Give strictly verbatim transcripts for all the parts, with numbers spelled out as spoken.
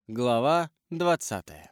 Глава двадцатая.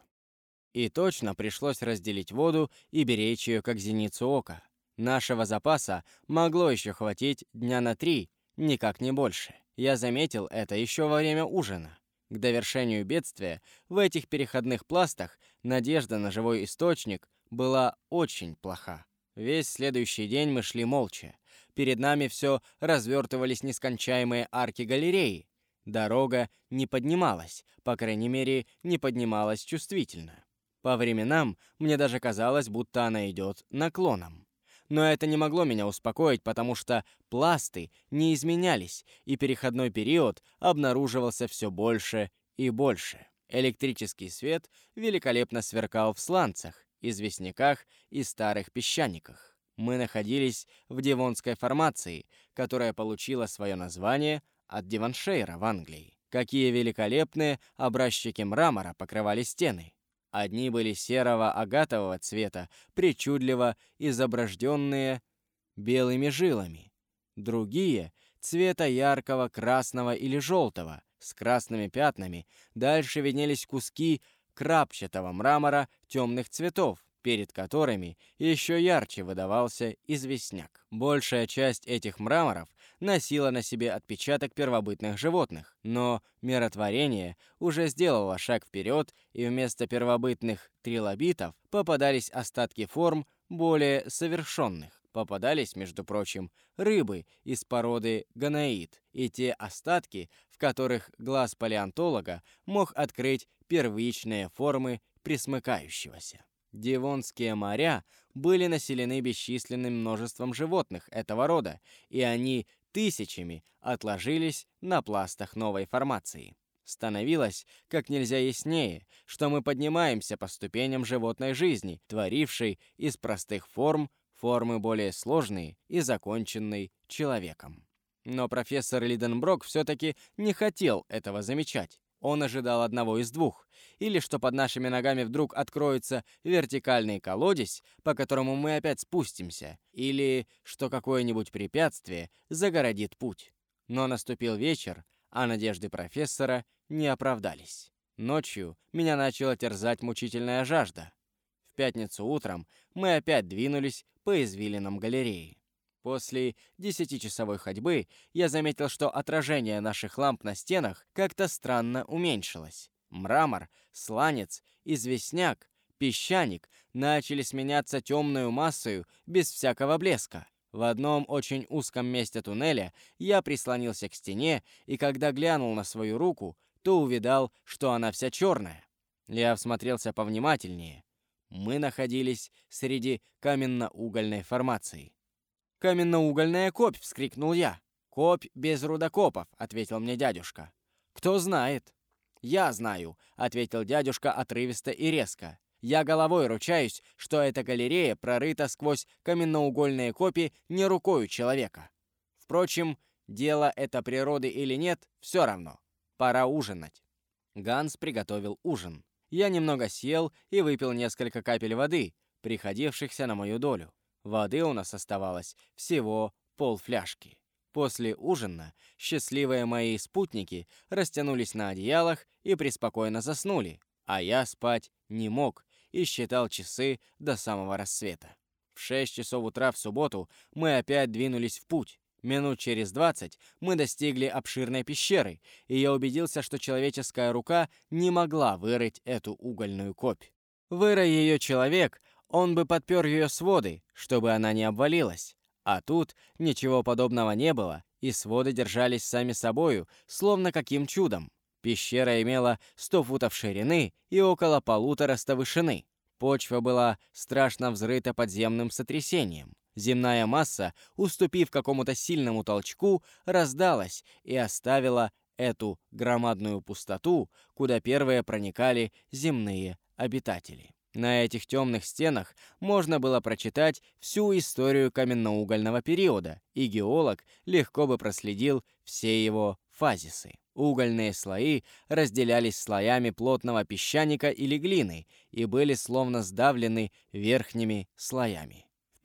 И точно пришлось разделить воду и беречь ее, как зеницу ока. Нашего запаса могло еще хватить дня на три, никак не больше. Я заметил это еще во время ужина. К довершению бедствия в этих переходных пластах надежда на живой источник была очень плоха. Весь следующий день мы шли молча. Перед нами все развертывались нескончаемые арки галереи. Дорога не поднималась, по крайней мере, не поднималась чувствительно. По временам мне даже казалось, будто она идет наклоном. Но это не могло меня успокоить, потому что пласты не изменялись, и переходной период обнаруживался все больше и больше. Электрический свет великолепно сверкал в сланцах, известняках и старых песчаниках. Мы находились в Девонской формации, которая получила свое название от Девоншейра в Англии. Какие великолепные образчики мрамора покрывали стены. Одни были серого агатового цвета, причудливо изображенные белыми жилами. Другие — цвета яркого красного или желтого, с красными пятнами. Дальше виднелись куски крапчатого мрамора темных цветов, перед которыми еще ярче выдавался известняк. Большая часть этих мраморов носила на себе отпечаток первобытных животных, но миротворение уже сделало шаг вперед, и вместо первобытных трилобитов попадались остатки форм более совершенных. Попадались, между прочим, рыбы из породы гоноид, и те остатки, в которых глаз палеонтолога мог открыть первичные формы пресмыкающегося. Девонские моря были населены бесчисленным множеством животных этого рода, и они тысячами отложились на пластах новой формации. Становилось как нельзя яснее, что мы поднимаемся по ступеням животной жизни, творившей из простых форм формы более сложные и законченной человеком. Но профессор Лиденброк все-таки не хотел этого замечать. Он ожидал одного из двух. Или что под нашими ногами вдруг откроется вертикальный колодец, по которому мы опять спустимся, или что какое-нибудь препятствие загородит путь. Но наступил вечер, а надежды профессора не оправдались. Ночью меня начала терзать мучительная жажда. В пятницу утром мы опять двинулись по извилинам галереи. После десятичасовой ходьбы я заметил, что отражение наших ламп на стенах как-то странно уменьшилось. Мрамор, сланец, известняк, песчаник начали сменяться темной массою без всякого блеска. В одном очень узком месте туннеля я прислонился к стене, и когда глянул на свою руку, то увидал, что она вся черная. Я всмотрелся повнимательнее. Мы находились среди каменно-угольной формации. «Каменно-угольная копь!» — вскрикнул я. «Копь без рудокопов!» — ответил мне дядюшка. «Кто знает?» «Я знаю!» — ответил дядюшка отрывисто и резко. «Я головой ручаюсь, что эта галерея прорыта сквозь каменноугольные копи не рукою человека. Впрочем, дело это природы или нет, все равно. Пора ужинать». Ганс приготовил ужин. Я немного съел и выпил несколько капель воды, приходившихся на мою долю. Воды у нас оставалось всего полфляжки. После ужина счастливые мои спутники растянулись на одеялах и преспокойно заснули, а я спать не мог и считал часы до самого рассвета. В шесть часов утра в субботу мы опять двинулись в путь. Минут через двадцать мы достигли обширной пещеры, и я убедился, что человеческая рука не могла вырыть эту угольную копь. Вырой ее человек, он бы подпер ее своды, чтобы она не обвалилась. А тут ничего подобного не было, и своды держались сами собою, словно каким чудом. Пещера имела сто футов ширины и около полутораста вышины. Почва была страшно взрыта подземным сотрясением. Земная масса, уступив какому-то сильному толчку, раздалась и оставила эту громадную пустоту, куда первые проникали земные обитатели. На этих темных стенах можно было прочитать всю историю каменноугольного периода, и геолог легко бы проследил все его фазисы. Угольные слои разделялись слоями плотного песчаника или глины и были словно сдавлены верхними слоями. В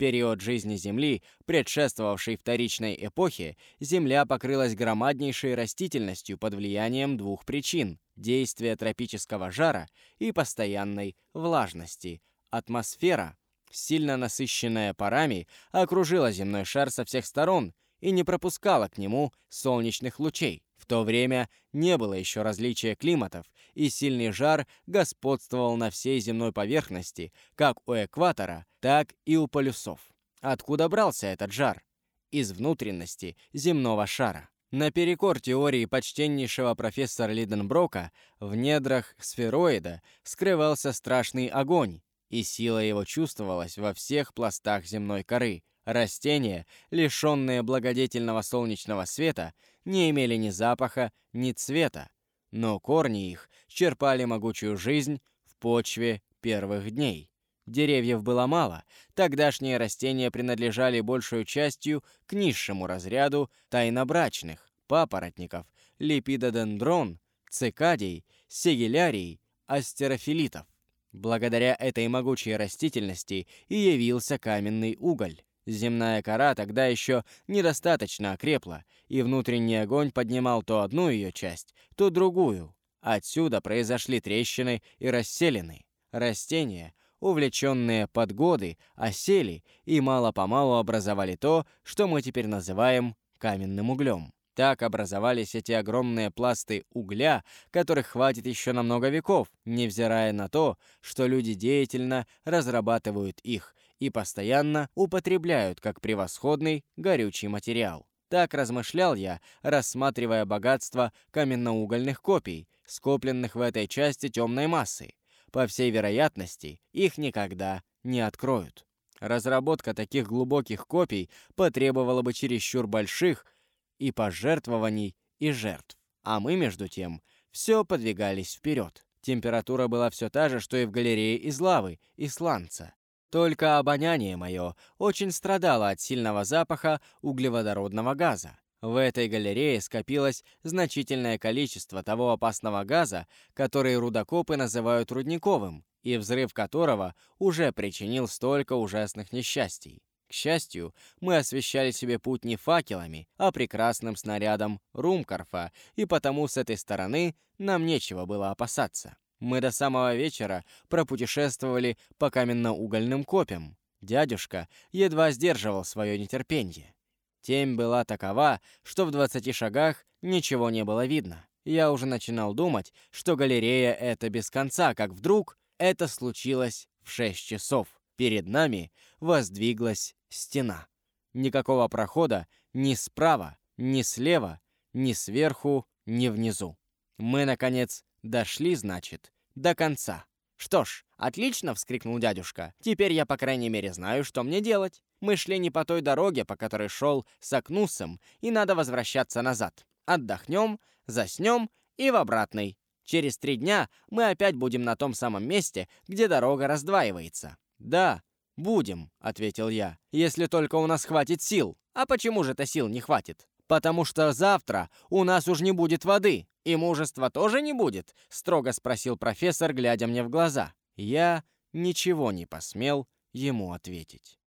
период жизни Земли, предшествовавший вторичной эпохе, Земля покрылась громаднейшей растительностью под влиянием двух причин – действия тропического жара и постоянной влажности. Атмосфера, сильно насыщенная парами, окружила земной шар со всех сторон и не пропускала к нему солнечных лучей. В то время не было еще различия климатов, и сильный жар господствовал на всей земной поверхности, как у экватора, так и у полюсов. Откуда брался этот жар? Из внутренности земного шара. Наперекор теории почтеннейшего профессора Лиденброка, в недрах сфероида скрывался страшный огонь, и сила его чувствовалась во всех пластах земной коры. Растения, лишенные благодетельного солнечного света, не имели ни запаха, ни цвета, но корни их черпали могучую жизнь в почве первых дней. Деревьев было мало, тогдашние растения принадлежали большую частью к низшему разряду тайнобрачных, папоротников, лепидодендрон, цикадий, сигилярий, астерофилитов. Благодаря этой могучей растительности и явился каменный уголь. Земная кора тогда еще недостаточно окрепла, и внутренний огонь поднимал то одну ее часть, то другую. Отсюда произошли трещины и расселины. Растения, увлеченные под годы, осели и мало-помалу образовали то, что мы теперь называем каменным углем. Так образовались эти огромные пласты угля, которых хватит еще на много веков, невзирая на то, что люди деятельно разрабатывают их и постоянно употребляют как превосходный горючий материал. Так размышлял я, рассматривая богатство каменноугольных копий, скопленных в этой части темной массы. По всей вероятности, их никогда не откроют. Разработка таких глубоких копий потребовала бы чересчур больших и пожертвований, и жертв. А мы, между тем, все подвигались вперед. Температура была все та же, что и в галерее из лавы и сланца. Только обоняние мое очень страдало от сильного запаха углеводородного газа. В этой галерее скопилось значительное количество того опасного газа, который рудокопы называют рудниковым, и взрыв которого уже причинил столько ужасных несчастий. К счастью, мы освещали себе путь не факелами, а прекрасным снарядом Румкорфа, и потому с этой стороны нам нечего было опасаться. Мы до самого вечера пропутешествовали по каменноугольным копьям. Дядюшка едва сдерживал свое нетерпенье. Темь была такова, что в двадцати шагах ничего не было видно. Я уже начинал думать, что галерея — это без конца, как вдруг это случилось в шесть часов. Перед нами воздвиглась стена. Никакого прохода ни справа, ни слева, ни сверху, ни внизу. Мы, наконец, дошли, значит, до конца. «Что ж, отлично!» — вскрикнул дядюшка. «Теперь я, по крайней мере, знаю, что мне делать. Мы шли не по той дороге, по которой шел Сакнусом, и надо возвращаться назад. Отдохнем, заснем и в обратный. Через три дня мы опять будем на том самом месте, где дорога раздваивается». «Да, будем», — ответил я, — «если только у нас хватит сил». «А почему же-то сил не хватит?» «Потому что завтра у нас уж не будет воды, и мужества тоже не будет», — строго спросил профессор, глядя мне в глаза. Я ничего не посмел ему ответить.